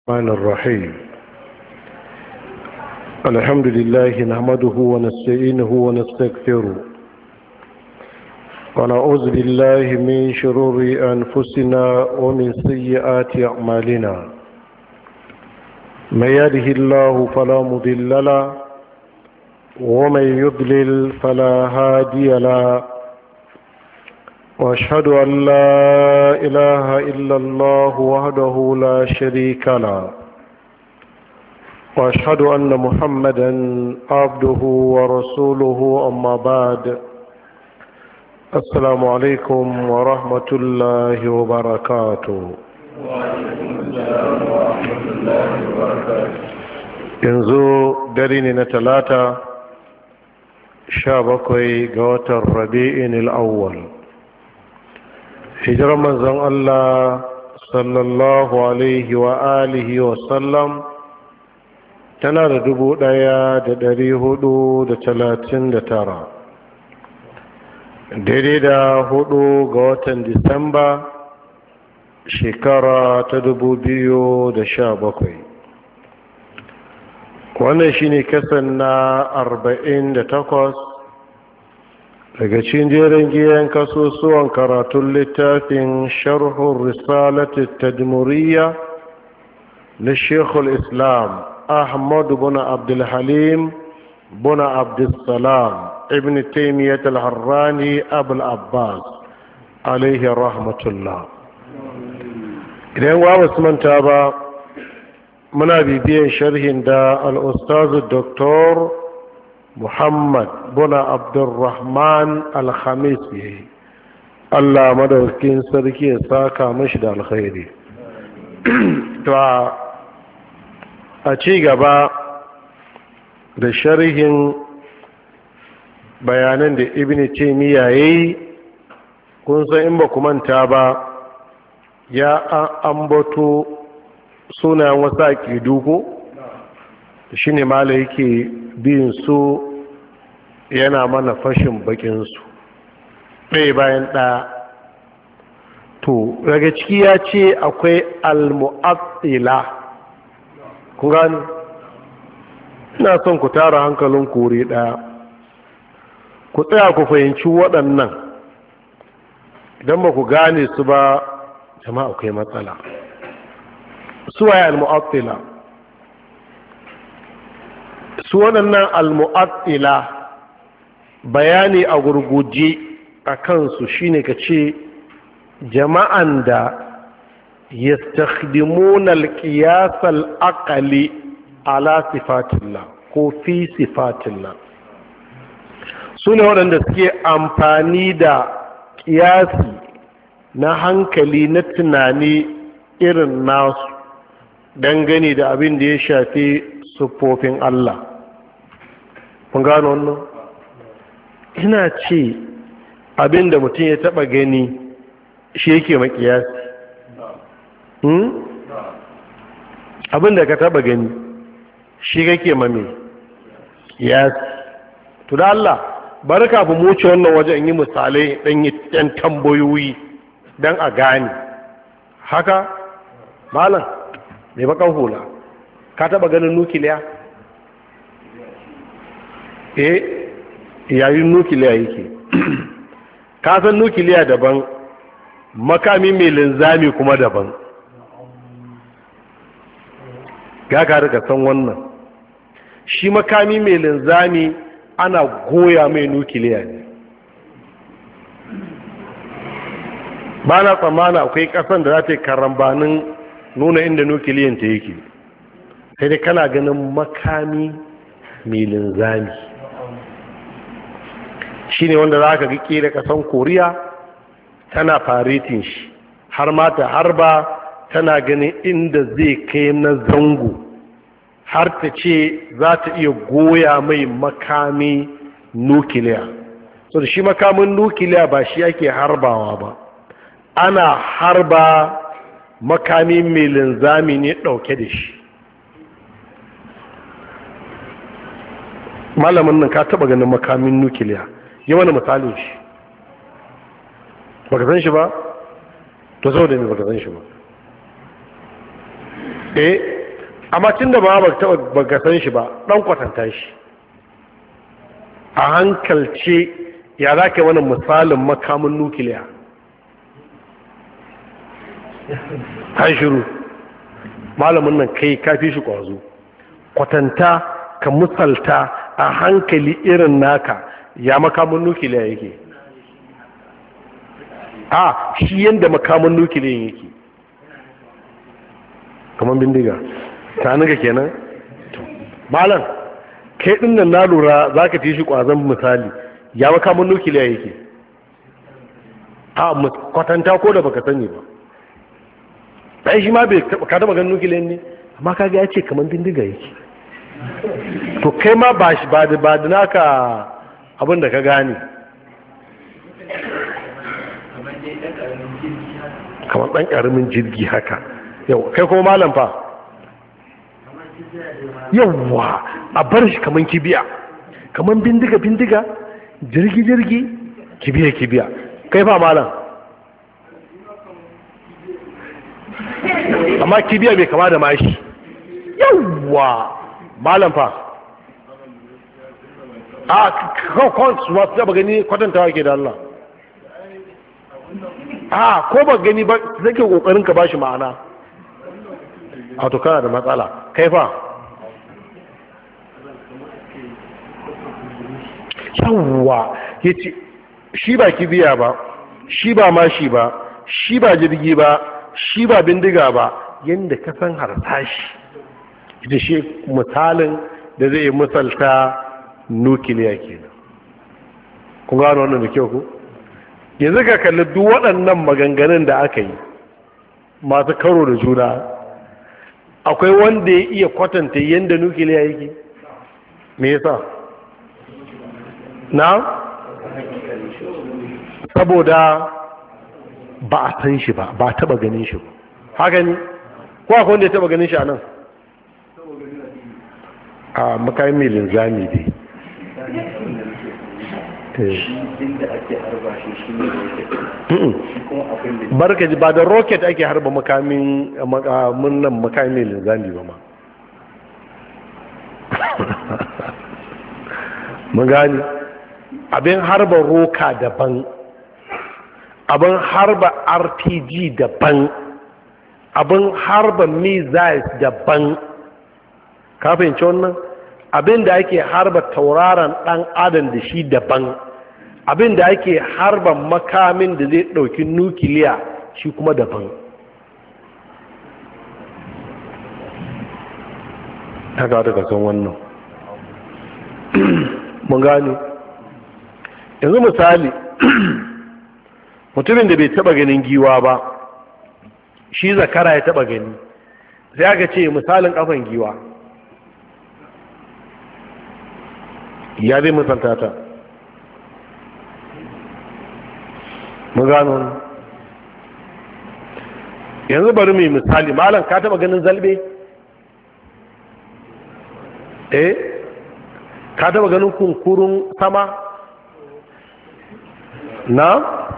الرحمن الرحيم. الحمد لله نحمده ونستعينه ونستغفره ونعوذ بالله من شرور أنفسنا ومن سيئات أعمالنا. من يهده الله فلا مضل له ومن يضلل فلا هادي له، واشهد ان لا اله الا الله وحده لا شريك له، واشهد ان محمدا عبده ورسوله. اما بعد، السلام عليكم ورحمه الله وبركاته. وعليكم السلام ورحمة الله وبركاته. yanzu dare ne na talata 17 ga watan rabi'in al-awwal, hijirar manzon Allah sallallahu alaihi wa alihi wa sallam tana da 1439, daidai da 4 ga watan Disamba shekara ta 2017. wannan shine kasan na 48 daga cikin jerin giyan kasusuwan karatun littafin sharhun risalati tadmuriyya na shekul islam ahmad bin abdulhalim bin abdulsalam ibn taimiyyat al-harrani abul abbas alaihi rahmatullah. idan wa basu manta ba, muna bibiyan sharhin da al-ustazu doktor Muhammad buna Abdurrahman Al-Khamis yayi. Allah madaukakin sarki ya saka mashi da alkhairi. To a ci gaba da sharhin bayanan da Ibn Taymiyyah yayi, kun san in ba ku manta ba, ya ambato sunayen wasu aƙidu ko shine mala yake bin su yana mana fashin bakinsu ɗaya bayan ɗaya. To daga ciki ya ce akwai al-mu'attila. ku gani, ina son ku tara hankalin kore ɗaya, ku tsaya ku fahimci waɗannan. idan ba ku gane su ba, jama'a akwai matsala. suwaye al-mu'attila? su waɗannan al-mu'attila, bayani a gurguje a kansu shine ka ce jama'an da yastakhdimuna al-qiyas al-aqli ala sifatillah ko fi sifatillah. su ne waɗanda suke amfani da ƙiyasi na hankali na tunani irin nasu dangane da abin da ya shafi siffofin Allah. kun gano wannan? ina ce abin da mutum ya taba gani shi yake makiyasi. abin da ka taba gani shi kake mame kiyasi. to da Allah bari kafin mu wuce wannan waje in yi misalai ɗan tambayoyi don a gane haka. malam mai bakan hula, ka taba ganin nukiliya? yayin nukiliya yake. ka san nukiliya daban, makami mai linzami kuma daban. ga ka rika san wannan. shi makami mai linzami ana goya mai nukiliya ne. ba na tsammana akwai kasan da za ta yi karambanin nuna inda nukiliyanta yake, sai dai kana ganin makami mai linzami. shi ne wanda za ka ga da kasan koriya tana faretin shi, har mata har ba tana ganin inda zai kai na zango, har ta ce za ta iya goya mai makami nukiliya. so da shi makamin nukiliya ba shi ake harbawa ba, ana harba makami mai linzami ne ɗauke da shi. malamin nan ka taba ganin makamin nukiliya? yi wani misalin shi. baka san shi ba? to sau da ne baka san shi ba. amma tun da ba ka san shi ba ɗan kwatanta shi a hankalce ya za ka yi wani misalin makamin nukiliya an shiru malamin nan kai kafi shi kwazo kwatanta ka misalta a hankali irin naka ya makamin nukiliya yake shi yadda makamin nukiliya yake kamar bindiga ta nuka kenan malam kai din nan na lura za ka shi kwazon misali ya makamin nukiliya yake kwatanta ko da baka sani ba ɗan shi ma bai ka taba ganin nukiliya ne amma kaga ya ce kamar bindiga yake to kai ma ba da naka abin da ka gane kamar ɗan ƙaramin jirgi haka yau kai kuma malam fa yawwa a bar shi kamar kibiya kamar bindiga jirgi kibiya kai fa malam amma kibiya bai kama da mashi yawwa malam fa kawai su masu taba gani kwatantawa ke da Allah ko ba gani ba zai ke kokarin ka bashi ma'ana a to kana da matsala kai fa yawwa ya ce shi ba kibiya ba shi ba mashi ba shi ba jirgi ba shi ba bindiga ba yadda ka san harsashi ita shi misalin da zai misalta nukiliya kenan kun gano wannan da kyau ku yanzu ka kalli duk waɗannan maganganun da aka yi masu karo da juna akwai wanda ya iya kwatanta yadda nukiliya yake me yasa na saboda ba a san shi ba a taba ganin shi ba haka ne ko akwai wanda ya taba ganin shi a nan a makayin mai linzami dai barka ji ba da rocket ake harba makamin nan makamin mai linzami ba ma mun gani abin harba roka daban abin harba rpg daban abin harba missiles daban ka fahimci wannan abin da ake harba tauraron dan adam da shi daban abin da ake harba makamin da zai dauki nukiliya shi kuma daban ta ga daga san wannan mun gane yanzu misali mutumin da bai taba ganin giwa ba shi zakara ya taba gani sai aka ce misalin kafan giwa ya zai misalta ta mun gano yanzu bari mai misali malam ka taba ganin zalbe ka taba ganin kunkurun sama na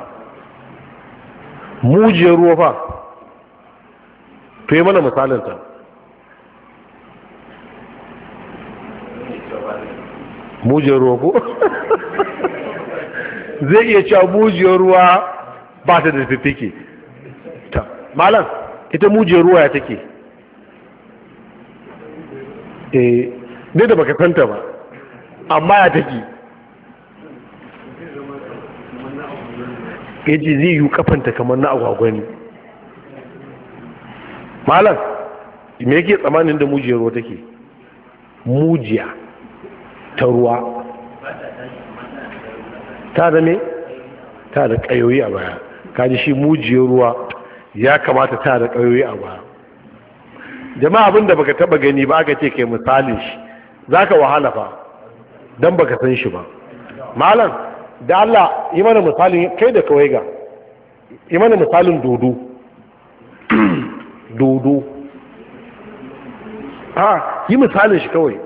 mujiyar ruwa fa to yi mana misalinta mujiyar ruwa ko zai iya cewa mujiyar ruwa ba ta da fiffike ta malam ita mujiyar ruwa ya take ne da baka santa ba amma ya take yaji zai yi kafanta kamar na agwagwa ne malam me yake tsamanin da mujiyar ruwa take mujiya ta ruwa ta da me ta da kayoyi a baya kaji shi mujiyar ruwa ya kamata ta da kayoyi a baya jama'a abinda baka taba gani ba aka ce kai misalin shi zaka wahala fa dan baka san shi ba malam da Allah yi mana misalin kai da kawai ga yi mana misalin dodo dodo yi misalin shi kawai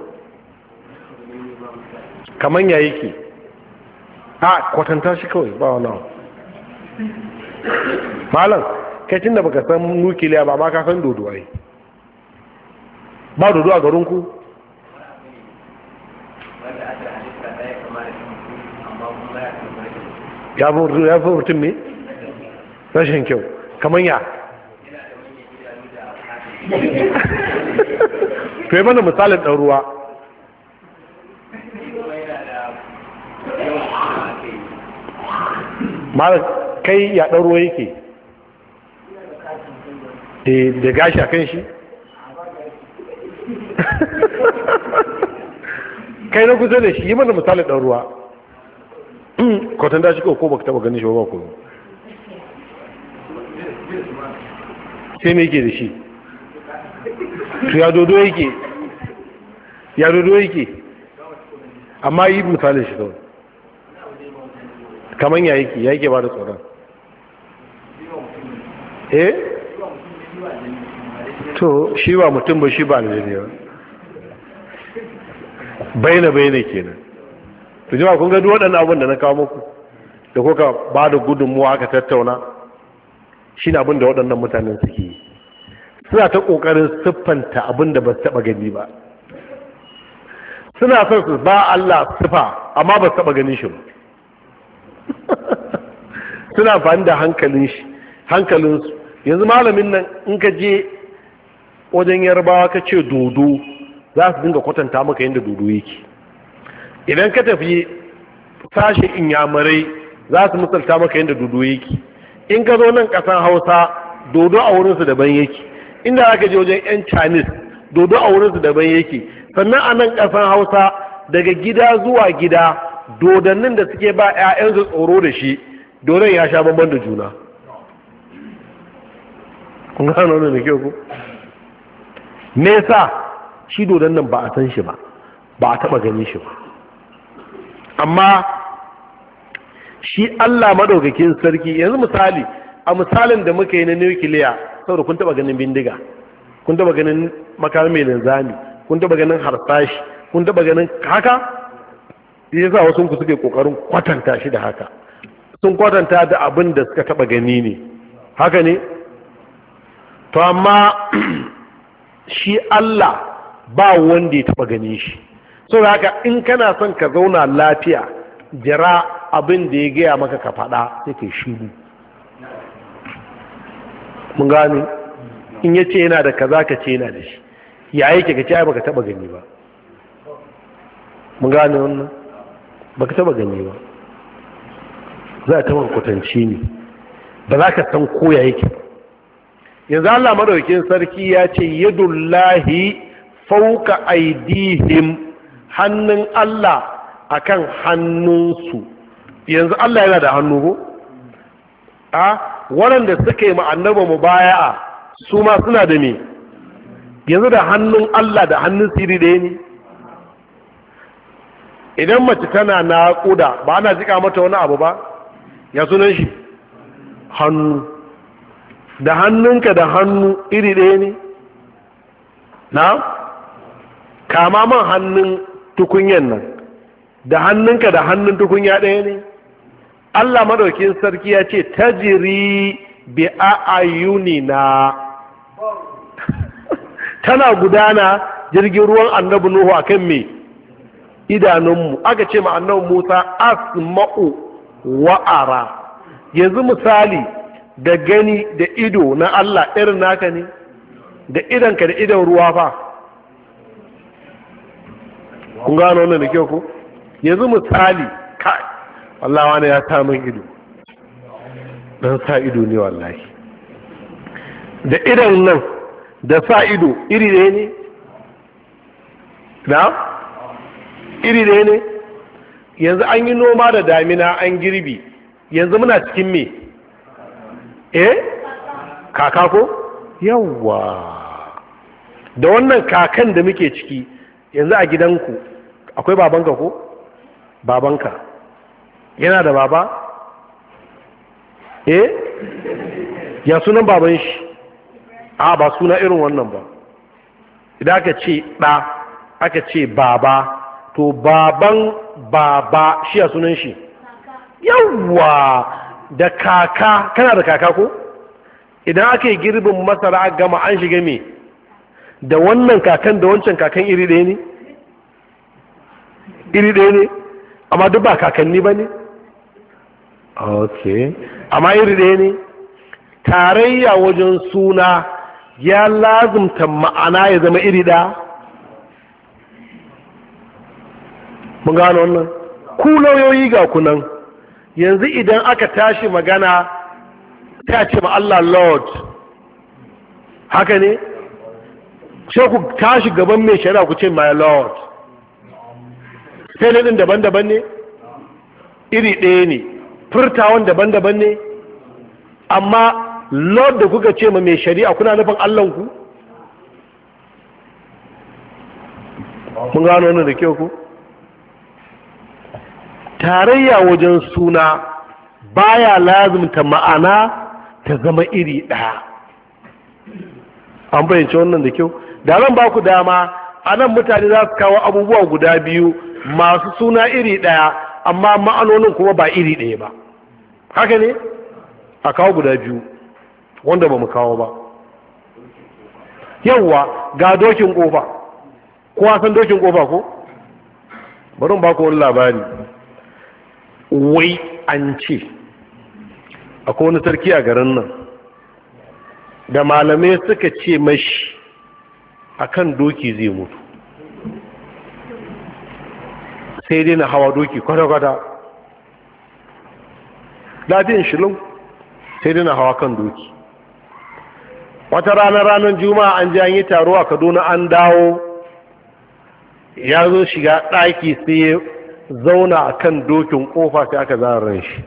kaman ya yake kwatanta shi kawai ba wani malam kai tun da baka san nukiliya ba ma ka san dodo ai ba dodo a garinku? ya fi mutum ne? rashin kyau kamar ya to yi mana misalin ɗan ruwa. ma kai ya ɗan ruwa yake da gashi a kan shi kai na kusa da shi yi mana misalin ɗan ruwa. kwatan da shi ko baka taba ganin shi ba ko sai me yake da shi to ya dodo yake amma yi misalin shi kawai kaman ya yake ba da tsoron to shi ba mutum ba shi ba aljani ba bayyana kenan to jama'a kun ga duk waɗannan abin da na kawo muku da kuka ba da gudunmuwa aka tattauna shine abin da waɗannan mutanen suke yi suna ta ƙoƙarin siffanta abin da ba su taɓa gani ba suna son su ba Allah siffa amma ba su taɓa ganin shi ba suna amfani da hankalinsu yanzu malamin nan in ka je wajen yarbawa ka ce dodo za su dinga kwatanta maka yadda dodo yake idan ka tafi sashe inyamurai za su misalta maka yadda dodo yake in ka zo nan kasan hausa dodo a wurinsu daban yake inda aka je wajen yan chinese dodo a wurinsu daban yake sannan a nan kasan hausa daga gida zuwa gida dodannin da suke ba 'ya'yansu tsoro da shi dodon ya sha bamban da juna kun gano wannan da kyau ku me yasa shi dodon nan ba a san shi ba a taba ganin shi ba amma shi Allah madaukakin sarki yanzu misali a misalin da muka yi na nukiliya saboda kun taba ganin bindiga kun taba ganin makamin mai linzami kun taba ganin harsashi kun taba ganin haka yasa wasu ku suke kokarin kwatanta shi da haka sun kwatanta da abin da suka taba gani ne haka ne to amma shi Allah ba wanda ya taba gani shi so haka in kana son ka zauna lafiya jira abin da ya gaya maka ka faɗa sai kai shiru mun gane in yace yana da kaza ka ce yana da shi ya yake ka ce ai baka taba gani ba mun gane wannan baka taba gani ba za ta kwatanci ne ba za ka san koya yake yanzu Allah madaukakin sarki ya ce yadullahi fauka aidihim hannun Allah akan hannunsu yanzu Allah yana da hannu ko waɗanda suka yi ma'annaba mu baya'a su ma suna da me yanzu da hannun Allah da hannun siri ɗaya ne idan mace tana naƙuda ba ana jika mata wani abu ba ya sunan shi hannu da hannunka da hannu iri ɗaya ne na kama man hannun tukunyan nan da hannunka da hannun tukunya ɗaya ne Allah madaukin sarki ya ce tajiri bi a'ayunina tana gudana jirgin ruwan annabi Nuhu akan me idanunmu aka ce ma annabi Musa asma'u wa'ara yanzu misali da gani da ido na Allah irin naka ne da idanka da idan ruwa fa kun gano wannan da kyau ko yanzu misali kai wallahi wani ya sa min ido dan sa ido ne wallahi da idan nan da sa ido iri ɗaya ne na iri ɗaya ne yanzu an yi noma da damina an girbi yanzu muna cikin me kaka ko yawwa da wannan kakan da muke ciki yanzu a gidanku akwai babanka ko babanka yana da baba ya sunan baban shi ba suna irin wannan ba idan aka ce ɗa aka ce baba to baban baba shi ya sunan shi yawwa da kaka kana da kaka ko idan aka yi girbin masara a gama an shiga me da wannan kakan da wancan kakan iri ɗaya ne iri ɗaya ne amma duk ba kakanni ba ne ok amma iri ɗaya ne tarayya wajen suna ya lazumta ma'ana ya zama iri ɗaya mun gano wannan ku lauyoyi ga kunan yanzu idan aka tashi magana ta ce ma Allah Lord haka ne sai ku tashi gaban mai shari'a ku ce my Lord sai ɗin daban-daban ne iri ɗaya ne furtawan daban-daban ne amma Lord da kuka ce ma mai shari'a kuna nufin Allahnku mun gano wannan da kyau ku tarayya wajen suna baya lazimta ma'ana ta zama iri ɗaya an bayyance wannan da kyau da zan ba ku dama a nan mutane za su kawo abubuwa guda biyu masu suna iri ɗaya amma ma'anonin kuma ba iri ɗaya ba haka ne a kawo guda biyu wanda ba mu kawo ba yawwa ga dokin kofa kowa san dokin kofa ko bari ba ku wani labari wai an ce akwai wani sarki a garin nan da malamai suka ce mashi akan doki zai mutu sai dai na hawa doki kwata-kwata lafiyan shilin sai dai na hawa kan doki wata ranar juma'a an ji an yi taro a Kaduna an dawo ya zo shiga ɗaki sai ya zauna a kan dokin ƙofa sai aka zara ran shi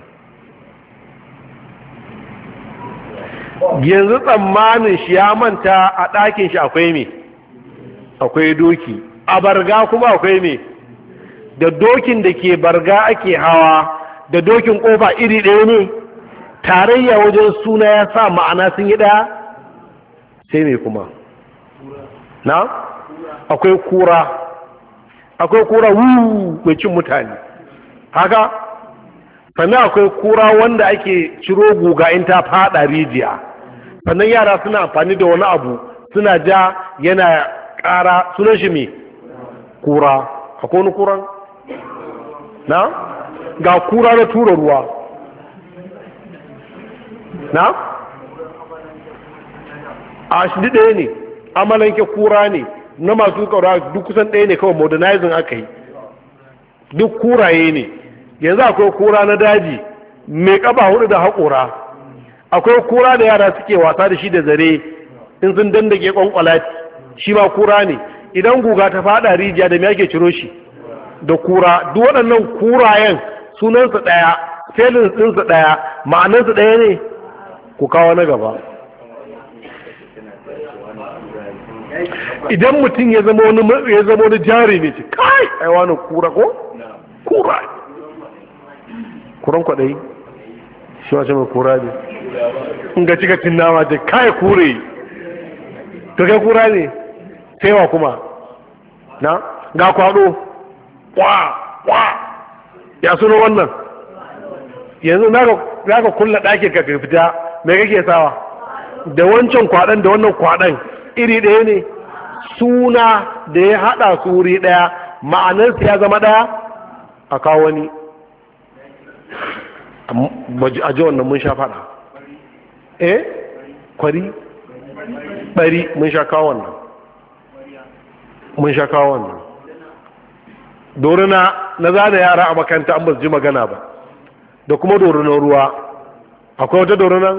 yanzu tsammanin shi ya manta a ɗakin shi akwai me akwai doki a barga kuma akwai me da dokin da ke barga ake hawa da dokin ƙofa iri ɗaya ne tarayya wajen suna ya sa ma'ana sun yi ɗaya sai me kuma na akwai kura mai cin mutane haka sannan akwai kura wanda ake ciro guga in ta fada rijiya sannan yara suna amfani da wani abu suna ja yana ƙara sunan shi mai kura akwai wani kuran na ga kura na tura ruwa na a shi ɗaya ne amalanke kura ne na masu kaura duk kusan ɗaya ne kawai modernizing aka yi duk kuraye ne yanzu akwai kura na daji mai ƙafa hudu da haƙora akwai kura da yara suke wasa da shi da zare in sun dandake ƙwanƙwalati shi ma kura ne idan guga ta faɗa rijiya da me ake ciro shi da kura duk waɗannan kurayen sunansu ɗaya felin ɗinsu ɗaya ma'anansu ɗaya ne ku kawo na gaba idan mutum ya zama wani jari ne ce kai aiwanin kura ko? kura kuran kwaɗayi shi wace mai kura ne in ga cika cin nama ce kai kure to kai kura ne saiwa kuma na ga kwaɗo kwa ya suna wannan yanzu za ka kulla ɗakin ka fita mai kake sawa da wancan kwaɗan da wannan kwaɗan iri ɗaya ne suna da ya haɗa su wuri ɗaya ma'anarsa ya zama ɗaya a kawo wani a ji wannan mun sha faɗa kwari ɓari mun sha kawo wannan dorina na zana yara a makanta an ba su ji magana ba da kuma dorinan ruwa akwai wata dorinan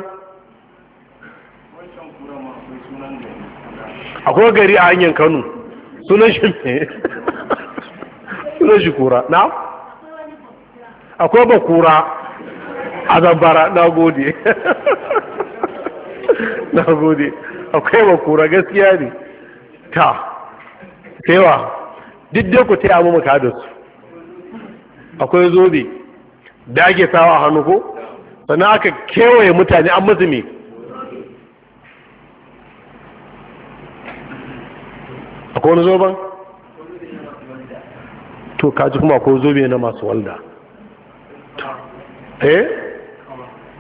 akwai gari a hanyar Kano sunan shi ne sunan shi kura na akwai ba kura a Zamfara na gode akwai ba kura gaskiya ne ta kaiwa duk dai ku taya mu muka da su akwai zobe da ake sawa a hannu ko sannan aka kewaye mutane an musu me akwai wani zoben to kaji kuma akwai zobe na masu walda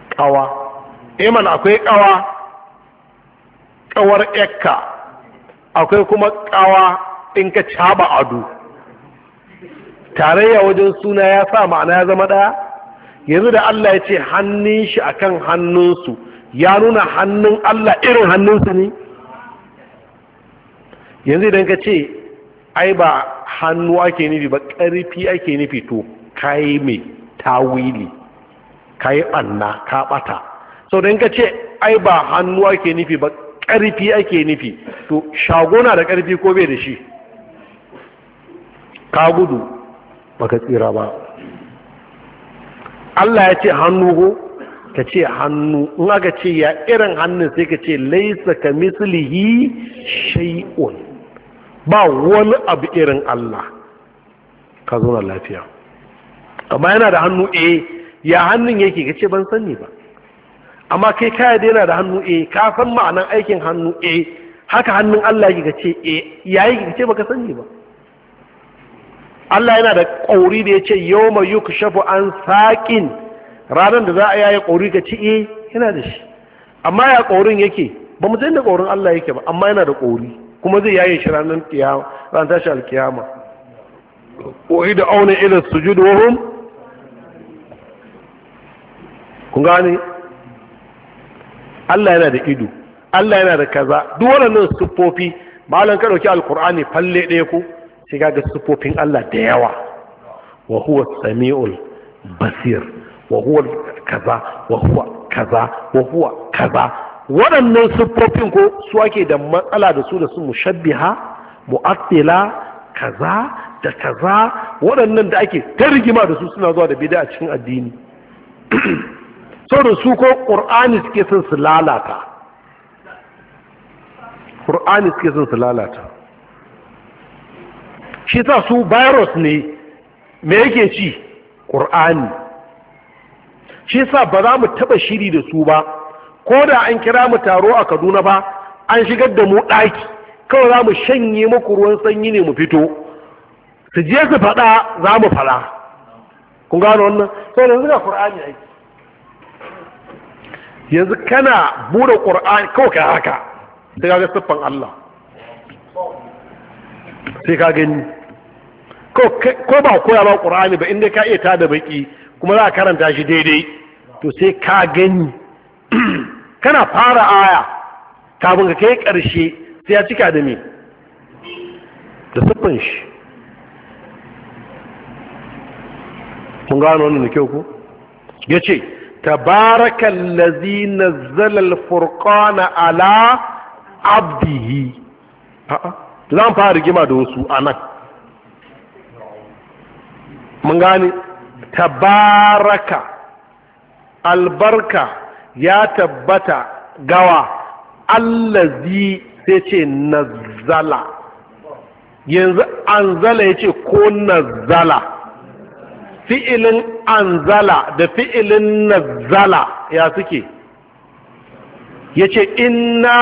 kawa mana akwai kawar ekka akwai kuma kawa in ka caba ado. Tarayya wajen suna ya sa ma'ana ya zama ɗaya. Yanzu da Allah ya ce hannun shi akan hannunsu, ya nuna hannun Allah irin hannunsu ne. Yanzu idan ka ce ai ba hannu ake nufi ba, ƙarfi ake nufi, to kayi mai tawili, kayi ɓanna, ka ɓata. Sau da ka ce ai ba hannu ake nufi ba, ƙarfi ake nufi, to shagona da ƙarfi ko bai da shi, ka gudu baka tsira ba. Allah ya ce hannu ko ka ce hannu, in aka ce ya irin hannun sai ka ce laisa ka mislihi shay'un, ba wani abu irin Allah, ka zo na lafiya. Amma yana da hannu, ya hannun yake, ka ce ban sani ba. Amma kai kaya da yana da hannu, ka san ma'anan aikin hannu, haka hannun Allah yake, ka ce yayi, ka ce baka sani ba. Allah yana da ƙauri da ya ce yau mai yi kushafu an saƙin, ranar da za a yaya ƙauri ka ci yana da shi. Amma ya ƙaurin yake, ba mu da ƙaurin Allah yake ba, amma yana da ƙauri, kuma zai yaye shi ranar tashi alkiyama. Ƙoyi da auna irin sujud wahum, kun gane? Allah yana da ido, Allah yana da kaza, duk waɗannan siffofi, malam ka ɗauki alkur'ani falle ɗaya ko sai ga siffofin Allah da yawa. Wa huwa sami'ul basir, wa huwa kaza, wa huwa kaza, wa huwa kaza. Waɗannan siffofin ko su ake da matsala da su mushabbiha, mu'attila, kaza da kaza, waɗannan da ake ta rigima da su suna zuwa da bid'a a cikin addini. Saboda su ko Qur'ani suke son su lalata. Qur'ani suke son su lalata. Shi sa su virus ne, me yake ci? Qur'ani. Shi sa ba za mu taba shiri da su ba, ko da an kira mu taro a Kaduna ba, an shigar da mu ɗaki, kawai za mu shanye muku ruwan sanyi ne mu fito, su je su faɗa za mu faɗa. Kun gano wannan? Sau da zuga Qur'ani aiki. Yanzu kana bude Qur'ani kawai ka haka, sai ka ga siffan Allah, sai ka gani. Ko ba koya ba Qur'ani ba, inda ka iya tada baki kuma za a karanta shi daidai, to sai ka gani. Kana fara aya kafin ka kai ƙarshe sai ya cika da me, da siffan shi. mun gano wannan da kyau ko yace tabarakallazi nazzala al-furqana ala abdihi. zan fara rigima da wasu anan. mun gane tabaraka, albarka ya tabbata gawa, allazi sai ce nazzala. yanzu anzala yace ko nazzala, fi'ilin anzala da fi'ilin nazzala ya suke. yace inna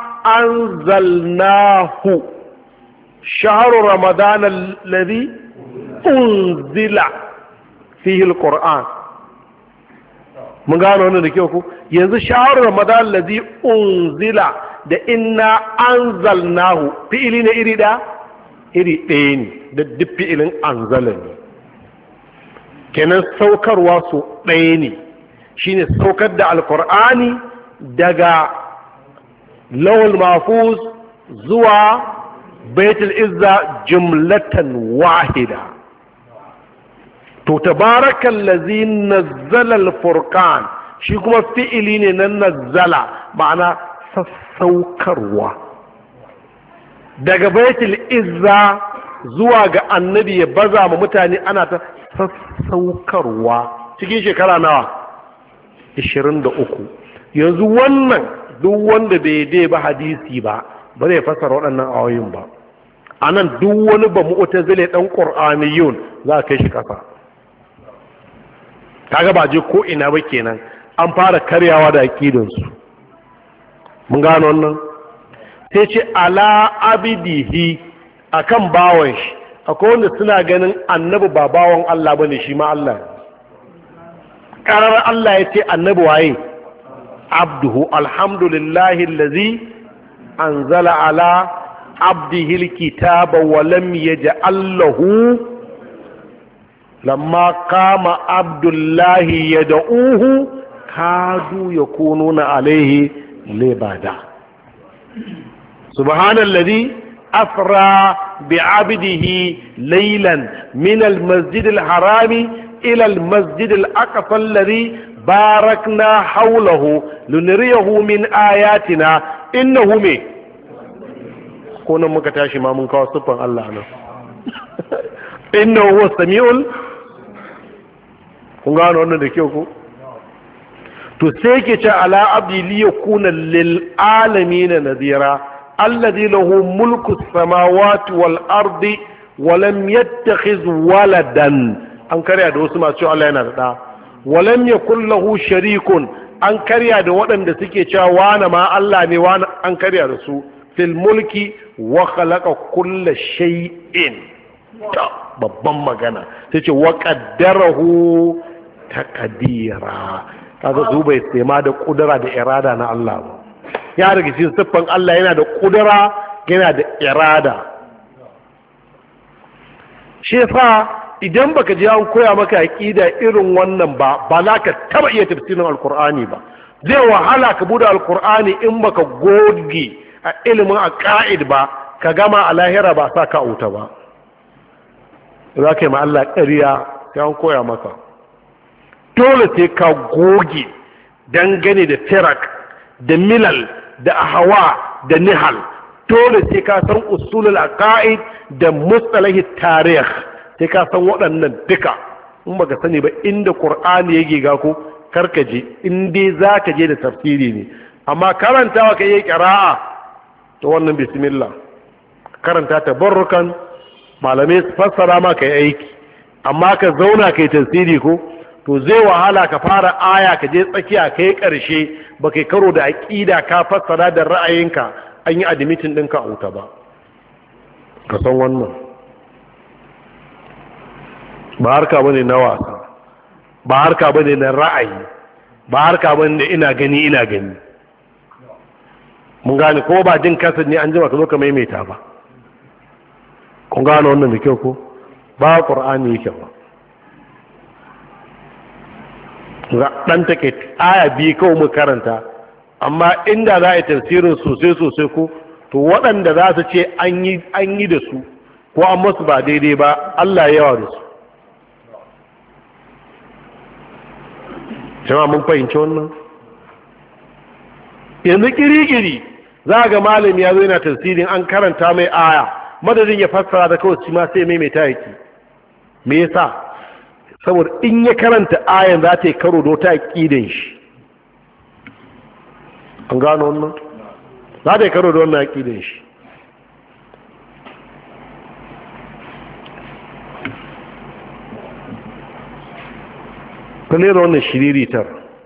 anzalnahu shahru ramadan alladhi unzila fihi alquran. mun gano wannan da kyau ku. yanzu shahru ramadan alladhi unzila da inna anzalnahu fi'ili ne iri ɗaya ne da duk fi'ilin anzala ne. kenan saukarwa su ɗaya ne, shine saukar da alkur'ani daga lawal mahfuz zuwa baitul izza jumlatan wahida. to tabarakallazi nazzala alfurqan shi kuma fi'ili ne na nazzala, ma'ana sassaukarwa daga baitul izza zuwa ga annabi ya baza ma mutane, ana ta sassaukarwa cikin shekara nawa? 23. yanzu wannan duk wanda bai dai ba hadisi ba zai fasara waɗannan ayoyin ba. anan duk wani ba mu'tazile dan qur'aniyun za ka kai shi kasa. kaga ba je ko ina ba kenan, an fara karyawa da aqidansu. mun gano wannan. sai ce ala abidihi, akan bawan shi. akwai wanda suna ganin annabi ba bawan Allah bane, shi ma Allah. karar Allah ya ce annabi waye? abduhu. alhamdulillahi allazi anzala ala abdihi alkitaba wa lam yaj'al lahu lamma qama abdullahi yad'uhu kadu yakununa alayhi libada subhanalladhi asra بعبده ليلا من المسجد الحرام إلى المسجد الأقصى الذي باركنا حوله لنريه من آياتنا إنه من كنا مكتاشي ما من كواسطا الله عنه إنه هو السميع kun gano wannan da kyau ko to sai ke ce ala abdi li yakuna lil alamin nadhira alladhi lahu mulku samawati wal ardi wa lam yattakhiz waladan an karya da wasu masu cewa Allah yana da da wa lam yakul lahu sharikun an karya da waɗanda suke cewa wana ma Allah ne wana an karya da su fil mulki wa khalaqa kulla shay'in babban magana sai ce wa qaddarahu taqdira kaga su bai tsema da kudura da irada na Allah ba ya daga cikin siffan Allah yana da kudura yana da irada shi yasa idan baka ji an koya maka aqida irin wannan ba za ka taba iya tafsirin alqur'ani ba zai wahala ka bude alqur'ani in baka goge a ilimin aqaid ba ka gama a lahira ba sa ka auta ba za ka yi ma Allah ƙarya sai an koya maka dole sai ka goge dangane da firak da milal da ahawa da nihal dole sai ka san usulul aqaid da mustalahi tarikh sai ka san waɗannan duka in baka sani ba inda qur'ani yake ga ko karkaje in dai zaka je da tafsiri ne amma karantawa kai yi qira'a to wannan bismillah karanta tabarrukan malamai su fassara ma kai aiki amma ka zauna kai tafsiri ko to zai wahala ka fara aya ka je tsakiya kai karshe ba kai karo da aqida ka fassara da ra'ayinka an yi admitin ɗinka a wuta ba ka san wannan ba harka bane na wasa ba harka bane na ra'ayi ba harka bane da ina gani mun gane ko ba jin kasar ne an jima ka zo ka maimaita ba kun gane wannan da kyau ko ba qur'ani yake ba ga dan take aya biyu kawai mu karanta amma inda za a yi tafsirin sosai ko to waɗanda za su ce an yi da su ko an masu ba daidai ba Allah ya yawa da su jama'a mun fahimci wannan yanzu kiri-kiri za ga malami ya zo yana tafsirin an karanta mai aya madadin ya fassara da kawai shi ma sai maimaita yake me yasa saboda in ya karanta ayan za ta yi karo da wata aƙidan shi an gano wannan za ta yi karo da wannan aƙidan shi kalera wannan shiriritar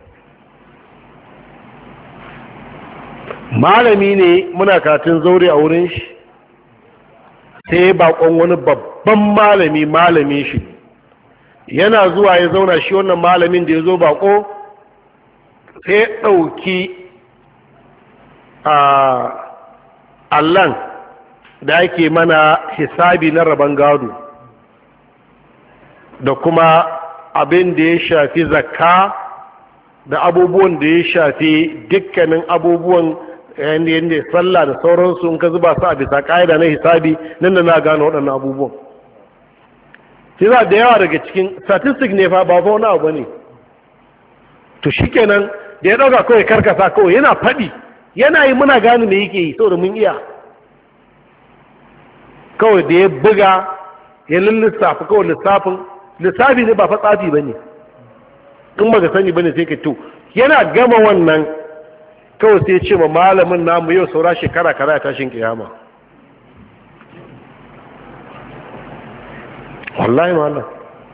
malami ne muna katin zaure a wurin shi sai bakon wani babban malami shi yana zuwa ya zauna shi wannan malamin da ya zo bako sai ya ɗauki allan da ake mana hisabi na rabon gado da kuma abin da ya shafi zakka da abubuwan da ya shafi dukkanin abubuwan yadda sallah da sauransu in ka zuba su a bisa ƙa'ida na hisabi nan da na gano waɗannan abubuwan shi za da yawa daga cikin statistic ne fa ba wani abu ne to shi kenan da ya ɗauka kawai karkasa kawai yana faɗi yana yi muna gane me yake yi saboda mun iya kawai da ya buga ya lissafi kawai lissafi ne ba fa tsafi ba ne in ba ka sani ba ne sai ka to yana gama wannan kawai sai ce ma malamin namu yau saura shekara kaza ya tashin kiyama wallahi malam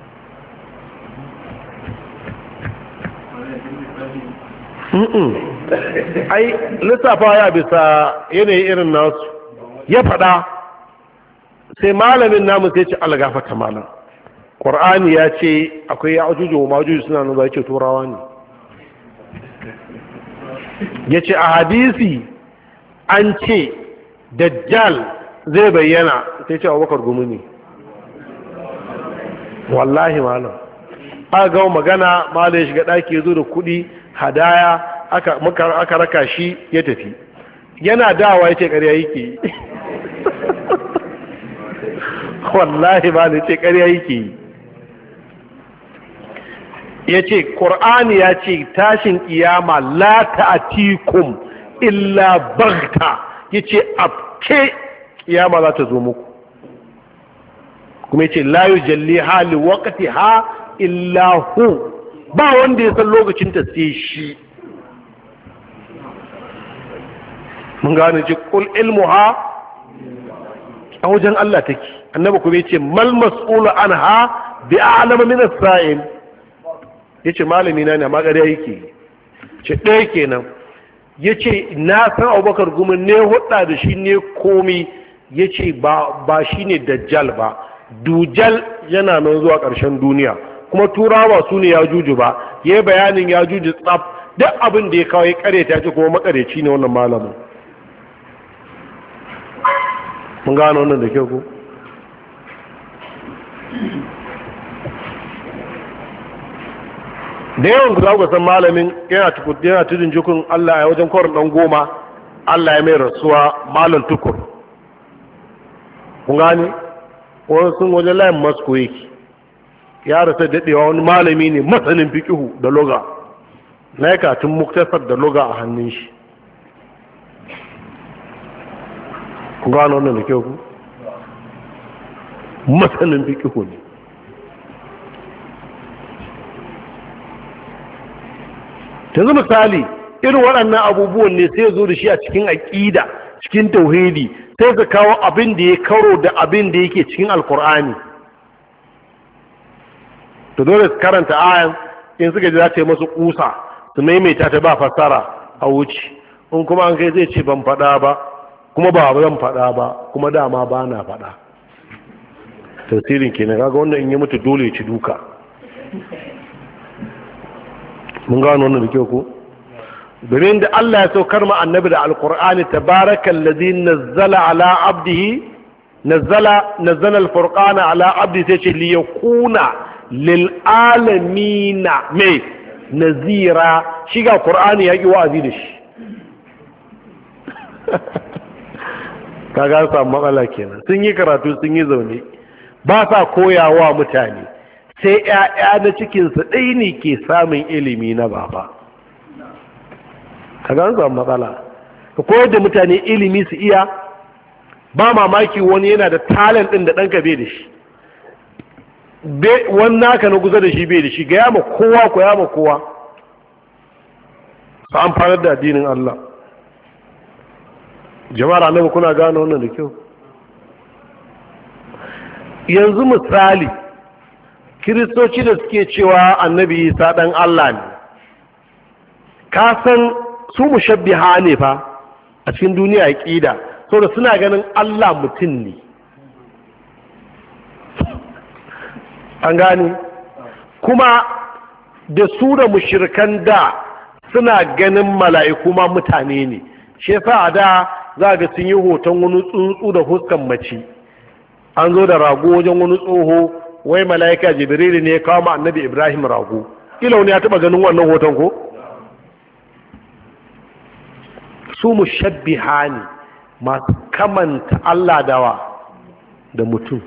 ai lissafa ya bisa yanayi irin nasu ya faɗa sai malamin namu sai ce algafata malam ƙwar'ani ya ce akwai ya ajuju wa majuju suna nan zai ce turawa ne ya ce a hadisi an ce dajjal zai bayyana sai ce Abubakar Gumi ne. Wallahi malam aka ga magana malam ya shiga daki ya zo da kuɗi hadaya aka raka shi ya tafi, yana dawa ya ce ƙarya yake wallahi malam ya ce ƙarya yake ya ce ƙur'ani ya ce tashin ƙiyama la ta'atikum illa baghta, ya ce abke ƙiyama za ta zo muku, kuma ya ce la yujalli hali waqti ha illa hu, ba wanda ya san lokacin ta sai shi. mun gane ce kul ilmuha a wajen Allah take, annabi kuma ya ce mal mas'ulu anha bi a'lama min as-sa'il, ya ce malami na ne amma ƙarya yake, ce ɗaya kenan. ya ce na san Abubakar Gumi ne hudda da shi ne komi, ya ce ba shi ne dajjal ba, dujal yana nan zuwa ƙarshen duniya, kuma turawa su ne ya juju ba, ya yi bayanin ya juju tsaf duk abin da ya kawo ya ƙareta ce kuma makareci ne wannan malamin. mun gano wannan da kyau ku. da yawan ku za ku san malamin yana tudun jikun Allah ya wajen kwarin ɗan goma, Allah ya mai rasuwa malam tukur. kun gani wani sun wajen layin masko yake ya rasa daɗewa, wani malami ne masanin fiƙihu da loga, na yi katin muktasar da loga a hannun shi. kun gano wannan da kyau ku, masanin fiƙihu ne. yanzu misali irin waɗannan abubuwan ne sai zo da shi a cikin aƙida, cikin tauhidi, sai ka kawo abin da ya karo da abin da yake cikin alkur'ani. to dole su karanta ayan, in suka ji za ta yi masu kusa su maimaita ta ba fassara a wuce, in kuma an kai zai ce ban faɗa ba, kuma ba zan faɗa ba, kuma dama ba na faɗa. tasirin kenan, kaga wannan in yi mutu dole ya ci duka. mun gano wannan da kyau ko, domin da Allah ya saukar ma annabi da alqur'ani tabarakal ladzi nazzala ala abdihi nazzala alfurqana ala abdi, sai ce li yakuna lil alamina mai nazira, shi ga qur'ani ya ki wa'azi da shi kaga samu matsala kenan, sun yi karatu sun yi zaune ba sa koyawa mutane, sai ‘ya'ya na cikinsu ɗai ne ke samun ilimi na baba. ka gan samu matsala, ka koyar da mutane ilimi su iya, ba mamaki wani yana da talent ɗin da ɗanka bai da shi, wani naka na kusa da shi bai da shi, ga yama kowa ko yama kowa, su amfanar da addinin Allah. jama'ar annabi kuna gane wannan da kyau. yanzu misali kiristoci da suke cewa annabi isa ɗan Allah ne, ka san su mushabbiha ne fa a cikin duniya ya ƙida, saboda suna ganin Allah mutum ne. an gane kuma da su da mushrikan da suna ganin mala'iku ma mutane ne, shi yasa a da za ga sun yi hoton wani tsuntsu da huskan mace, an zo da rago wajen wani tsoho, wai mala'ika jibril ne ya kawo ma annabi Ibrahim rago. kila wani ya taba ganin wannan hoton ko? su mushabbiha ne, masu kamanta Allah da mutum.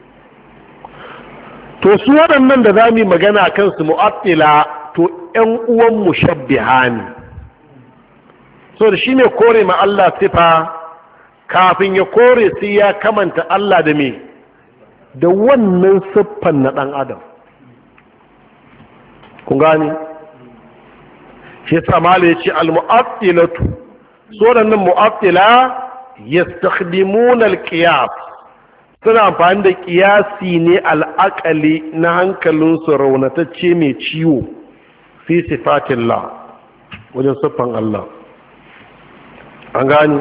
to su waɗannan da za mu yi magana kansu mu'attila, to ‘yan uwan mushabbiha ne. so da shi ne kore ma Allah sifa, kafin ya kore sai ya kamanta Allah da me, da wannan siffan na ɗan adam. kun gani shi samala ya ce al-mu'attilatu, so waɗannan mu'attila yastakhdimuna al-qiyas, suna amfani da kiyasi ne al'akali na hankalinsu raunatacce mai ciwo fi sifatillah, wajen siffan Allah. an gani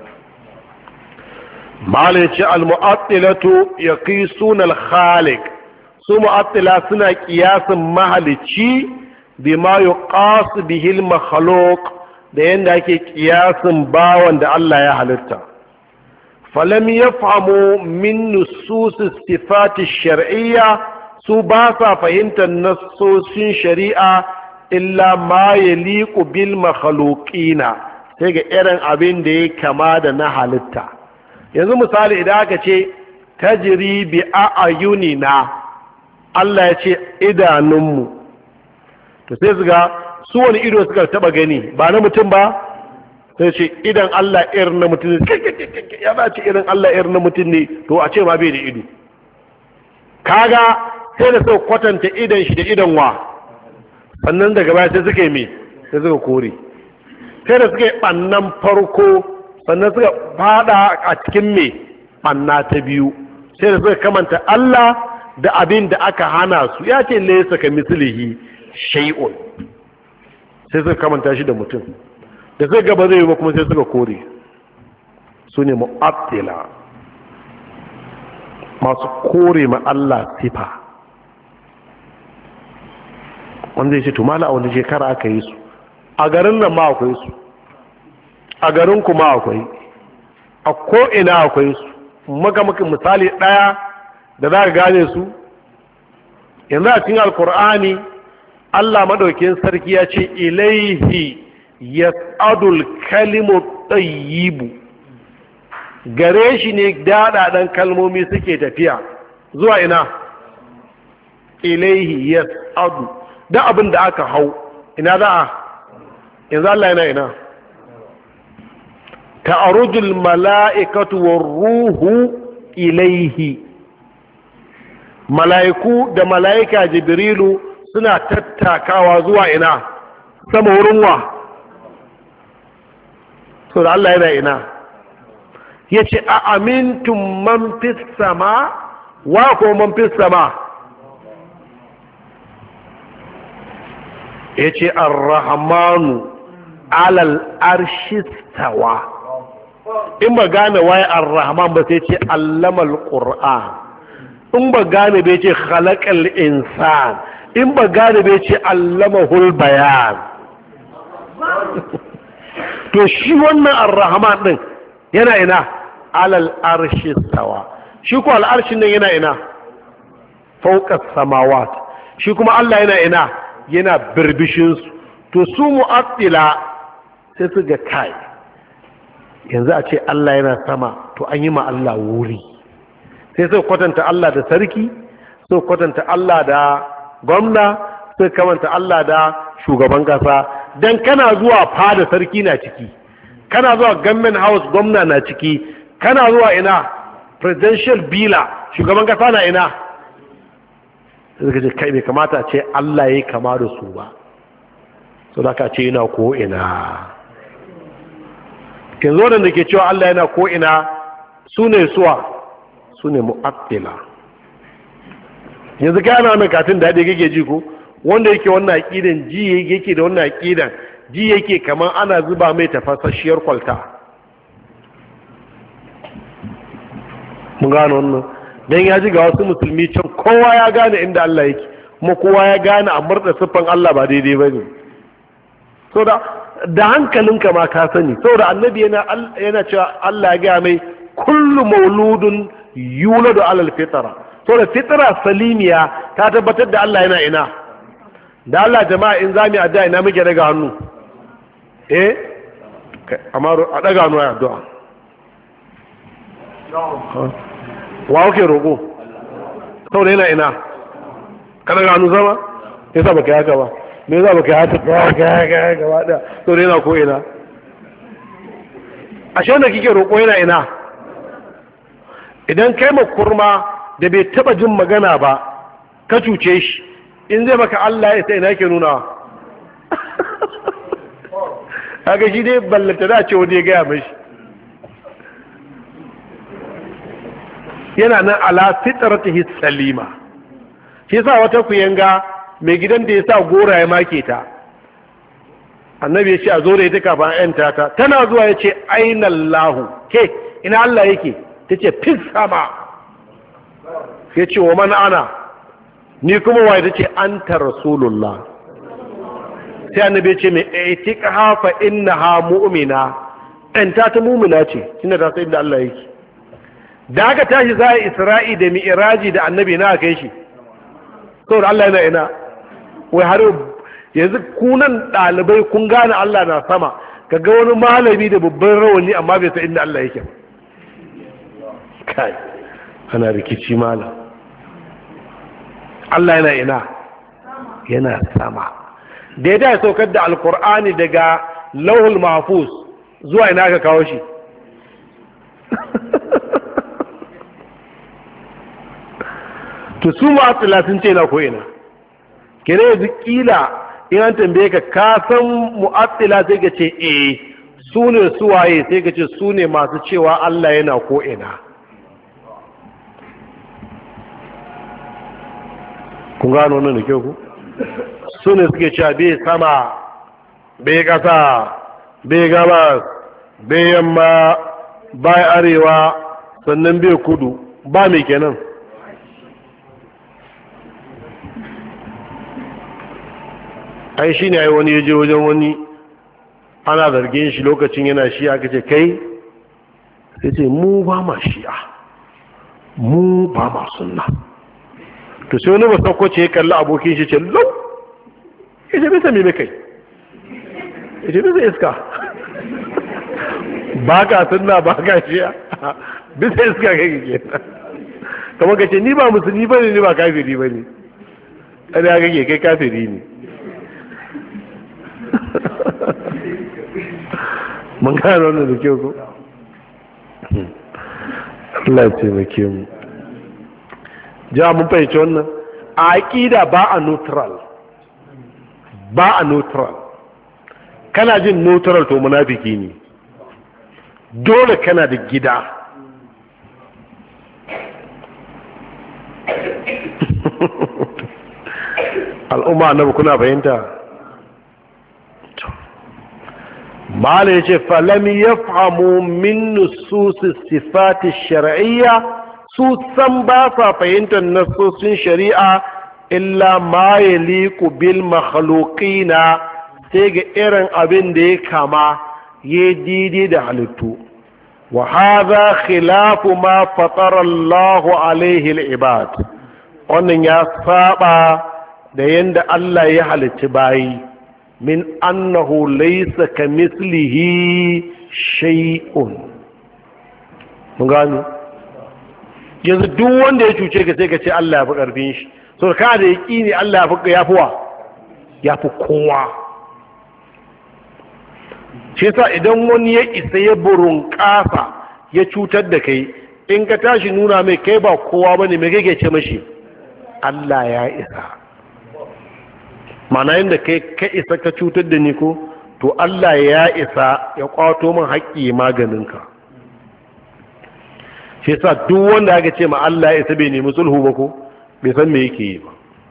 mala ya ce al-mu'attilatu yaqisuna al-khaliq, su mu'attila suna kiyasin mahalici bima yuqas bihi al-makhluq, da yanda ake kiyasin bawan da Allah ya halitta. falam yafhamu min nusus sifati shar'iyya, su ba sa fahimtar nassosin shari'a illa ma yaliqu bil makhluqina, sai ga irin abin da ya kama da na halitta. Yanzu misali idan aka ce tajri bi a'yunina, Allah ya ce idanunmu, to sai su ga su wani ido suka taba gani ba na mutum ba, sai ce idan Allah irin na mutum ne, ya ba ce irin Allah irin na mutum ne, to a ce ma bai da ido. Kaga sai da suka kwatanta idan shi da idan wa, sannan daga baya sai suka yi me, sai suka kore, sai da suka yi ɓannan farko sannan suka fada a cikin me ɓanna ta biyu, sai da suka kamanta Allah da abin da aka hana su. Ya ce laysa ka mislihi shay'un, sai suka kamanta shi da mutum, da suka gaba zai yi ba kuma sai suka kore. Su ne mu'attila, masu kore ma Allah sifa. Wanda ya ce tumala a wani shekara aka yi su, a garin nan ma akwai su, a garin kuma akwai, a ko'ina akwai su. Makamakin misali ɗaya da za ka gane su, yanzu a cikin alkur'ani Allah madaukin sarki ya ce ilaihi yas'adul kalimu tayyibu, gare shi ne daɗaɗen kalmomi suke tafiya zuwa ina, ilaihi yas'adu, da abin da aka hau ina za a, yanzu Allah yana ina, ta'arujul mala'ikatu war ruhu ilaihi, mala'iku da mala'ika jibrilu suna tattakawa zuwa ina, sama wurin wa, so da Allah yana ina. Ya ce a amintun man fis sama, wa ko man fis sama, ya ce ar-rahmanu alal arshistawa. In ba gane waye ar-rahman ba sai ce allamal qur'an, in ba gane bai ce khalaqal insan, in ba gane bai ce allamahul bayan. To shi wannan ar-rahman din yana ina, alal arshistawa, shi ko al'arshin nan yana ina, fawqa samawat, shi kuma Allah yana ina, yana birbishinsu. To su mu'attila sai su ga kai, yanzu a ce Allah yana sama, to an yi ma Allah wuri, sai su kwatanta Allah da sarki, su kwatanta Allah da gwamna, su kamanta Allah da shugaban kasa. Dan kana zuwa fada sarki na ciki, kana zuwa government house gwamna na ciki, kana zuwa ina presidential villa shugaban kasa na ina, sai ce kai bai kamata ce Allah yayi kama da su ba, so da ka ce yana ko ina. Kin zo da ke cewa Allah yana ko ina su ne suwa, su ne mu'attila. Yanzu kai ana mai katin daɗi kake ji ko, wanda yake wannan aqidan ji yake da wannan aqidan ji yake kaman ana zuba mai tafasasshiyar kwalta. Mun gano wannan, dan ya ji ga wasu musulmi can kowa ya gane inda Allah yake, kuma kowa ya gane a murda siffan Allah ba daidai bane. So da hankalinka ma ka sani, saboda annabi yana cewa Allah ya ga mai kullu mauludun yuladu alal fitra, saboda fitra salimiya ta tabbatar da Allah yana ina. Da Allah jama'a in zami addu'a ina muke daga hannu, amma a daga hannu ya addu'a. Wa kuke roƙo? Saboda yana ina, ka daga hannu sama? Yasa baka yi haka ba, me za baka yi haka gaba ɗaya, saboda yana ko ina. Ashe wanda kike roƙo yana ina? Idan kai kurma da bai taɓa jin magana ba ka cuce shi, in zai maka Allah ya sai ina ke nuna. Haka shi dai ballata da ce wani ya gaya mashi, yana nan ala fitratihi salima. Shi sa wata kuyanga mai gidan da ya sa gora ya make ta, annabi ya ce a zo da ita kafin yan tata, tana zuwa ya ce aina Allahu, ke ina Allah yake, ta ce fis sama. Ya ce wa man ana, ni kuma waye, ta ce anta rasulullah. Sai annabi ya ce mai itiqha fa innaha mu'mina, ɗan ta mu'mina ce, tunda ta sai inda Allah yake. da aka tashi za a isra'i da mi'iraji da annabi na kai shi saboda Allah yana ina wai har yanzu kunan ɗalibai kun gane Allah na sama ka ga wani malami da babban rawani amma bai san inda Allah yake kai ana rikici malam Allah yana ina yana sama da ya da saukar da alkur'ani daga lauhul mahfuz zuwa ina ka kawo shi to su ma'atila sun ce na ko ina kene yanzu kila in an tambaye ka san mu'attila sai ka ce su ne suwaye sai ka ce su ne masu cewa Allah yana ko ina kun gano wannan da kyau ku su ne suke cewa bai sama bai kasa bai gabas bai yamma bai arewa sannan bai kudu ba mai kenan ai shi ne ai wani ya je wajen wani ana zargin shi lokacin yana shi'a aka ce kai sai ce mu ba ma shi'a mu ba ma sunna to sai wani ba saukoce ya kalli abokin shi ce lau ya ce bisa mai kai ya ce bisa iska ba ka sunna ba ka shi'a bisa iska kai ke kamar ka ce ni ba musulmi ba ne ni ba kafiri ba ne ɗaya kake kai kafiri ne mun gano wannan da kyau ko Allah ya taimake mu ja mun fahimci wannan a aqida ba a neutral kana jin neutral to munafiki ne dole kana da gida al'umma annabi kuna fahimta mala ya ce falami ya famu min nususi sifati shar'iyya su san ba sa fahimtar nasosin shari'a illa ma ya liku bil makhluqina sai ga irin abin da ya kama ya didi da halittu wa hadha khilafu ma fatara Allahu alaihi al-ibad wannan ya saba da yanda Allah ya halicci bayi min annahu laysa kamithlihi shay'un mun gano yanzu duk wanda ya cuce ka sai ka ce Allah ya fi karfin shi so ka da yaqini Allah ya fi kowa shi yasa idan wani ya isa ya burun kasa ya cutar da kai in ka tashi nuna mai kai ba kowa bane me kake ce mashi Allah ya isa mana yadda kai ka isa ka cutar da ni ko to Allah ya isa ya kwato min haƙƙi maganinka shi yasa duk wanda aka ce ma Allah ya isa bai nemi sulhu ba ko bai san me yake yi ba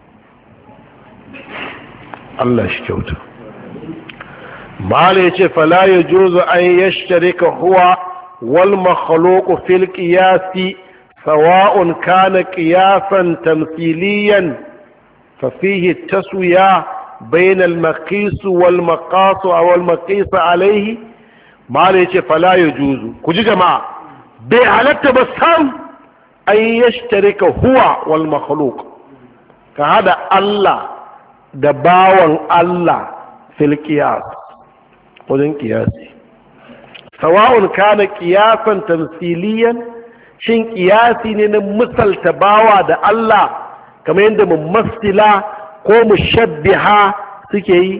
Allah shi kyauta mala yace fala yajuzu an yashtarika huwa wal makhluq fil qiyasi sawa'un kana qiyasan tamthiliyan ففيه التسوية بين المقيس والمقاس أو المقيس عليه ما ليش فلا يجوز كجي جماعة بحالة بسام أن يشترك هو والمخلوق كهذا الله دباوان الله في القياس وذن قياسي سواء كان قياسا تمثيليا شين قياسي نمثل تباوى دا الله kamar yadda mumassila ko mushabbiha suke yi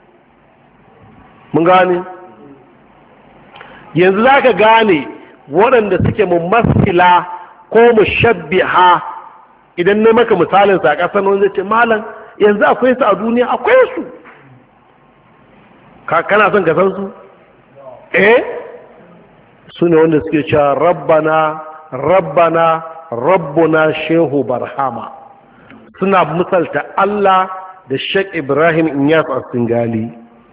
mun gane yanzu za ka gane waɗanda suke mumassila ko mushabbiha idan ne maka misalin sa ƙasar wanda ce malam yanzu akwai su a duniya akwai su kana son ka san su su ne wanda suke cewa rabbuna shehu barhama suna misalta Allah da Sheikh Ibrahim Inyas As-Singali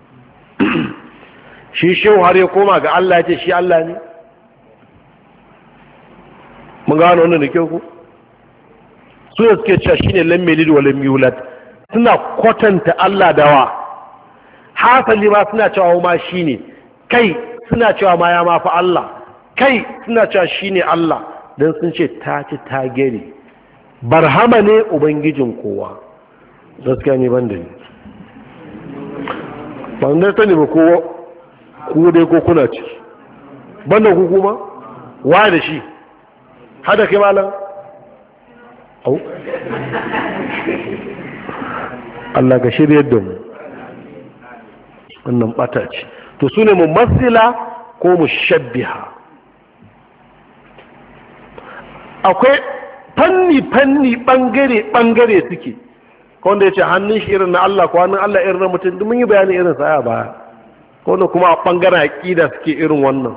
shi shehu har ya koma ga Allah ya ce shi Allah ne mun gano wannan da kyau ku su da suke cewa shine lam yalid wa lam yulad suna kwatanta Allah dawa hasali ma suna cewa ma shine kai suna cewa ma ya ma fa Allah kai suna cewa shine Allah don sun ce ta ci ta gere. Barhama ne ubangijin kowa. Gaskiya ne ban da ni ban da ta ne ba kowa ku dai ko kuna ci ban da ku kuma wa da shi hada kai malam au Allah ka shirye da mu wannan bata ce to su ne mumassila ko mushabbiha. akwai fanni bangare suke wanda ya ce hannun shi irin na Allah ko hannun Allah irin na mutum mun yi bayanin irin sa a baya wanda kuma a bangaren aqida suke irin wannan.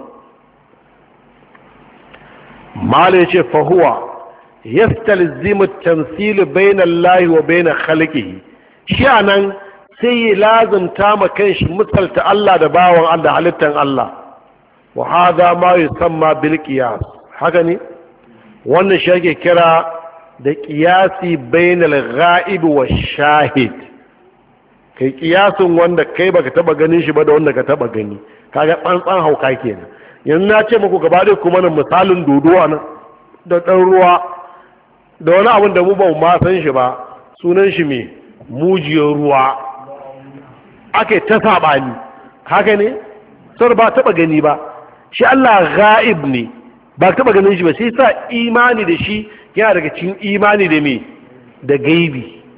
mala ya ce fahuwa yastalzimu tamsil bayna Allah wa bayna khalqihi shi anan sai ya lazimta ma kanshi misalta Allah da bawan Allah halittan Allah. wa hadha ma yusamma bil qiyas haka ne wannan shi ake kira da qiyasi bainal ghaib wa shahid. kai qiyasin wanda kai baka taba ganin shi ba da wanda ka taba gani kaga tsantsan hauka kenan. yanzu na ce muku gaba dai kuma nan misalin dodowa nan da dan ruwa da wani abin da mu ba mu ma san shi ba sunan shi me mujiyar ruwa ake ta sabani haka ne sai ba taba gani ba. shi Allah ghaib ne ba taba ganin shi ba sai sa imani da shi yana daga cikin imani da me da gaibi.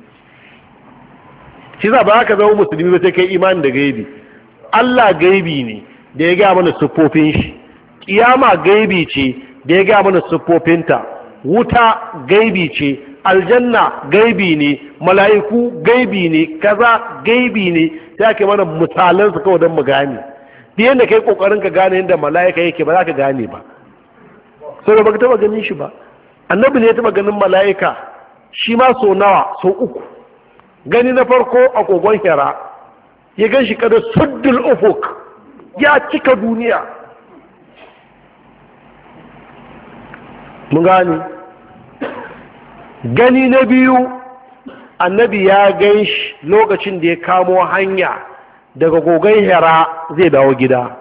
shi za ba ka zama musulmi ba sai kai imani da gaibi. Allah gaibi ne da ya ga mana siffofin shi, kiyama gaibi ce da ya ga mana siffofinta, wuta gaibi ce, aljanna gaibi ne, mala'iku gaibi ne, kaza gaibi ne. sai ake mana misalan su kawai don mu gane. duk yanda kai kokarin ka gane yadda mala'ika yake ba za ka gane ba, sai ba ka taba ganin shi ba. annabi ne ya taba ganin mala'ika shi ma so nawa, so uku. gani na farko a kogon Hira ya gan shi kada suddul ufuk ya cika duniya. mun gani gani na biyu annabi ya gan shi lokacin da ya kamo hanya daga kogon Hira zai dawo gida.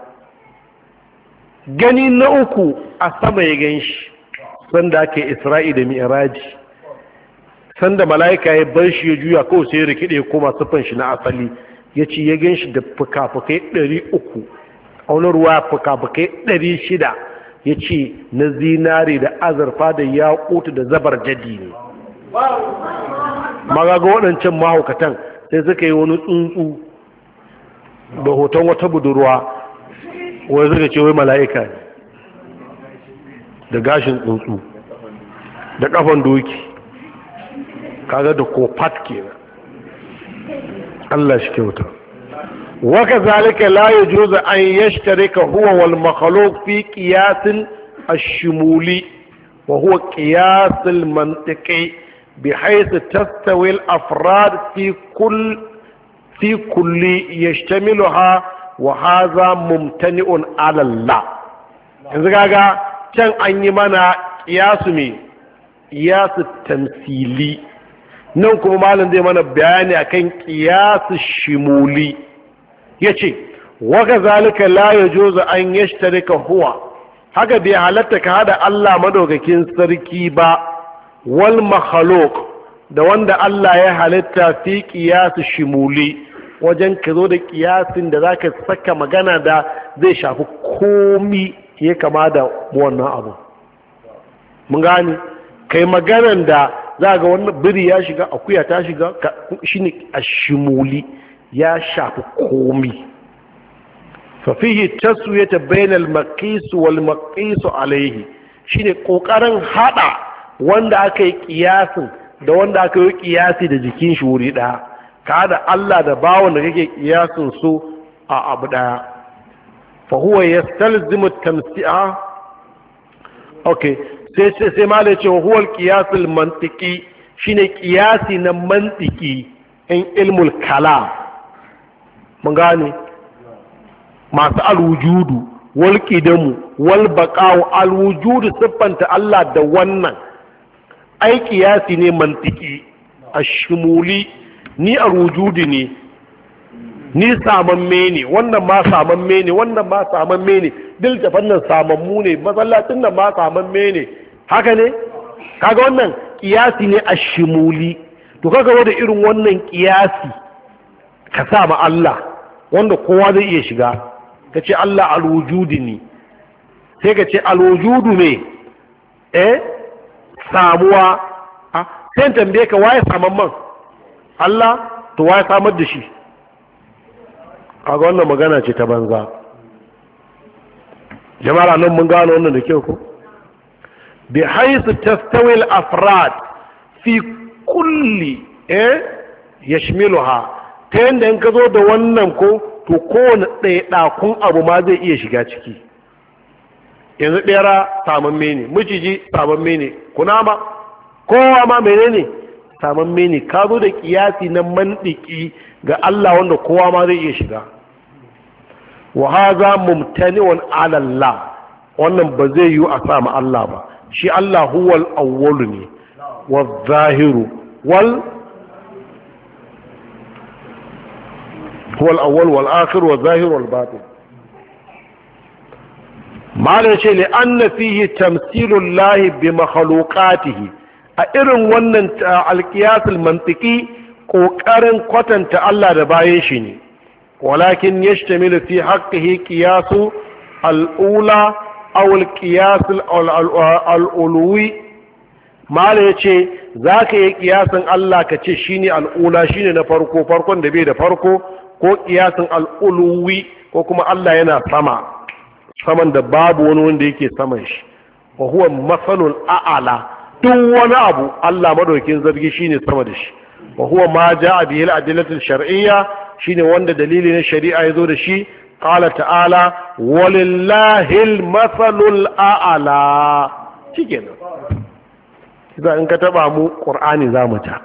gani na uku a sama ya gan shi sanda ake Isra'i da Mi'raji, sanda mala'ika ya bar shi ya juya kawai sai ya rikide koma siffan shi na asali. ya ce ya gan shi da fuka-fukai 300 a wani ruwa fuka-fukai 600 ya ce na zinare da azurfa da yaƙutu da zabar jadi ne. magaga waɗancan mahaukatan sai suka yi wani tsuntsu da hoton wata budurwa wai suka ce wai mala'ika ne da gashin tsuntsu da ƙafan doki kaga da kofat kenan. Allah shi kyauta. waka zalika la yajuzu an yashtarika huwa wal makhluq fi qiyas ash-shumuli wa huwa qiyas al-mantiqi bihayth tastawi al-afrad fi kulli yashtamiluha wa hadha mumtani'un 'ala Allah. yanzu kaga can an yi mana qiyasu me qiyasu tamsili, nan kuma malam zai mana bayani akan qiyasu shimuli. yace wa kazalika la yajuzu an yashtarika huwa, haka bai halatta ka hada Allah madaukakin sarki ba wal makhluq da wanda Allah ya halitta fi qiyasu shimuli, wajen ka zo da qiyasin da zaka saka magana da zai shafi komi ya kama da wannan abu. mun gane kai maganan da za ga wannan biri ya shiga, akuya ta shiga, shine ashimuli, ya shafi komi. fafihi taswiyata bainal maqis wal maqis alayhi, shine kokarin hada wanda aka yi kiyasin da wanda aka yi kiyasi da jikin shi wuri daya, ka hada Allah da bawon da kake kiyasin su a abu daya. fa huwa yastalzimu tamsi'a. okay sai ma da cewa huwal qiyasul mantiki, shine qiyasi na mantiki in ilmul kalam. mun gane masu alwujudu wal qidamu wal baqa'u. alwujudu siffanta Allah da wannan ai qiyasi ne mantiki. ashmuli ni alwujudi ne, ni samamme ne, wannan ma samamme ne, wannan ma samamme ne, dil da fannin samammu ne, masallacin nan ma samamme ne, haka ne kaga wannan kiyasi ne ashimuli to kaga wanda irin wannan kiyasi ka sa ma Allah wanda kowa zai iya shiga kace Allah alwujudi ne sai ka ce alwujudu ne samuwa sai tambaye ka waye samamman Allah to waye samar da shi kaga wannan magana ce ta banza jama'a nan mun gano wannan da kyau ko bi haythu tastawi al-afrad fi kulli yashmiluha ta yanda in ka zo da wannan ko to kowane ɗaya ɗakun abu ma zai iya shiga ciki yanzu ɗera samamme ne miciji samamme ne kunama kowa ma menene samamme ne ka zo da kiyasi na mandiki ga Allah wanda kowa ma zai iya shiga wa haza mumtani'un ala Allah wannan ba zai yi a sama Allah ba shi Allah huwal awwal ne wal zahiru wal huwal awwal wal akhir wal zahir wal batin malai ce li anna fihi tamthilul lahi bi makhluqatihi a irin wannan alqiyas al mantiki kokarin kwatanta Allah da bayan shi ne ولكن يشتمل في حقه قياس الأولى أو القياس الأولوي ما ليش ذاك قياس الله كتشيني الأولى شيني نفرقو فرقو دبي فرقو ko kiyasin al'uluwi ko kuma Allah yana saman da babu wani wanda yake saman shi wa huwa masalul a'ala duk wani abu Allah madaukin zargi shine sama da shi wa huwa ma ja'a bihi al-adillatu shar'iyya shine wanda dalili na shari'a yazo da shi qala ta'ala walillahi al-mathalul a'la shikenan idan in ka taba mu qur'ani zamu ta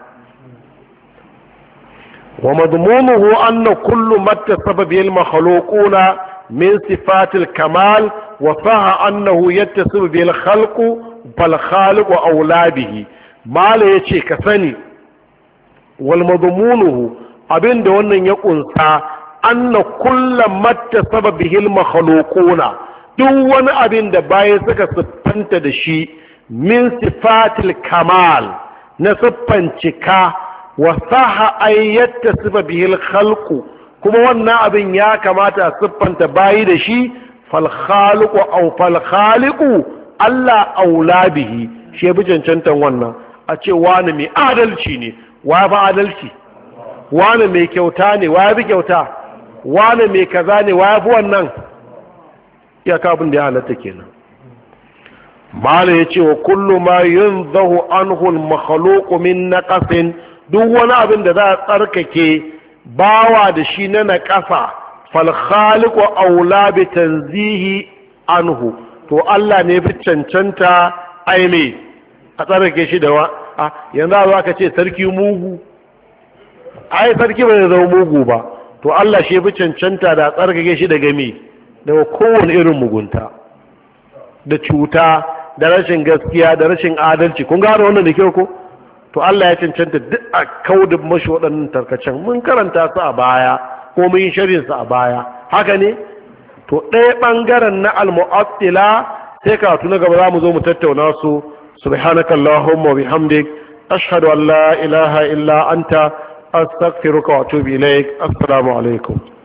wa madmunuhu anna kullu mattasaba bil makhluquna min sifatil kamal wa saha annahu yattasibu bil khalqu bal khaliqu awlabihi mala yace ka sani wal madmunuhu abinda wannan ya kunsa anna kullu mattasaba bihil makhluquna duk wani abin da bayan suka siffanta da shi min sifatil kamal na siffan cika wa saha ayyatta sifa bihil khalqu kuma wannan abin ya kamata a siffanta bayi da shi fal khaliqu aw fal khaliqu Allah aula bihi shi ya bi cancantan wannan a ce wani mai adalci ne wa ba adalci wani mai kyauta ne wa bi kyauta wani mai kaza ne wa fi wannan ya kabin da ya halatta kenan mala ya ce wa kullu ma yunzahu anhu al-makhluq min naqasin duk wani abin da za a tsarkake bawa da shi na naƙasa fal khaliqu aula bi tanzihi anhu to Allah ne fi cancanta ai me a tsarkake shi da yanzu za ka ce sarki mugu ai sarki bai zama mugu ba to Allah shi fi cancanta da tsarkake shi daga me daga kowane irin mugunta da cuta da rashin gaskiya da rashin adalci kun gano wannan da kyau ko to Allah ya cancanta duk a kaudin mashi waɗannan tarkacen mun karanta su a baya ko mun yi sharhin su a baya haka ne to ɗaya ɓangaren na al-mu'attila sai ka tuna gaba za mu zo mu tattauna su subhanakallahumma wa bihamdik ashhadu an la ilaha illa anta astaghfiruka wa atubu ilaik assalamu alaikum